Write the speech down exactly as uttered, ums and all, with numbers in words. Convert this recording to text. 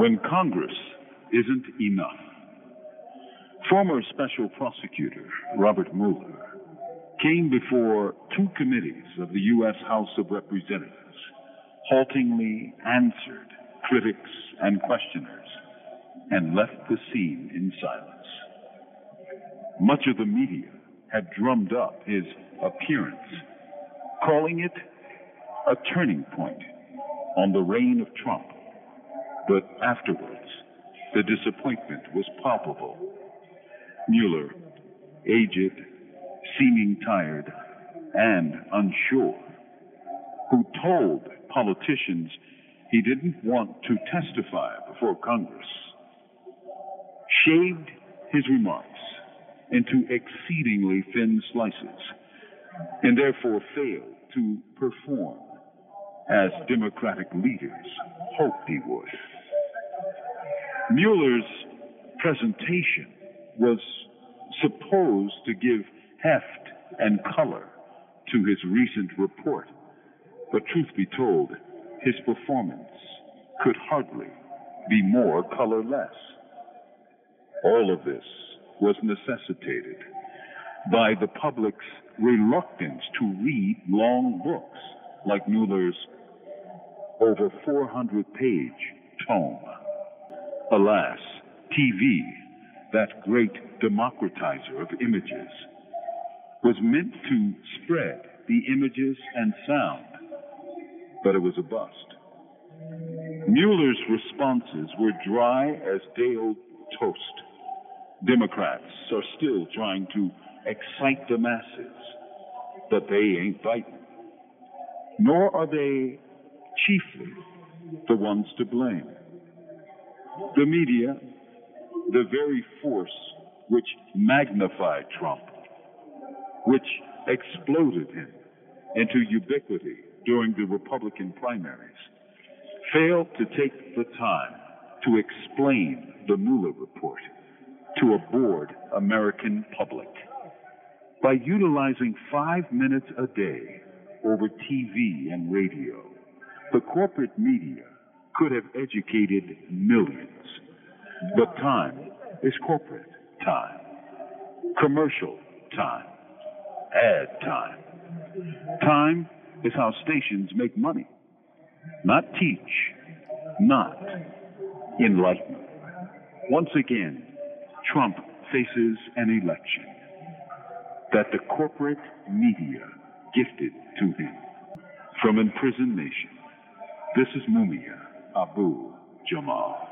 when Congress isn't enough. Former Special Prosecutor Robert Mueller came before two committees of the U S House of Representatives, haltingly answered critics and questioners, and left the scene in silence. Much of the media had drummed up his appearance, calling it a turning point on the reign of Trump. But afterwards, the disappointment was palpable. Mueller, aged, seeming tired, and unsure, who told politicians he didn't want to testify before Congress, shaved his remarks into exceedingly thin slices, and therefore failed to perform as Democratic leaders hoped he would. Mueller's presentation was supposed to give heft and color to his recent report, but truth be told, his performance could hardly be more colorless. All of this was necessitated by the public's reluctance to read long books like Mueller's over four hundred page tome. Alas, T V, that great democratizer of images, was meant to spread the images and sound, but it was a bust. Mueller's responses were dry as day-old toast. Democrats are still trying to excite the masses, but they ain't biting. Nor are they chiefly the ones to blame. The media, the very force which magnified Trump, which exploded him into ubiquity during the Republican primaries, failed to take the time to explain the Mueller report to a bored American public. By utilizing five minutes a day over T V and radio, the corporate media could have educated millions. But time is corporate time, commercial time, ad time. Time is how stations make money, not teach, not enlighten. Once again, Trump faces an election that the corporate media gifted to him. From Imprisoned Nation, this is Mumia Abu Jamal.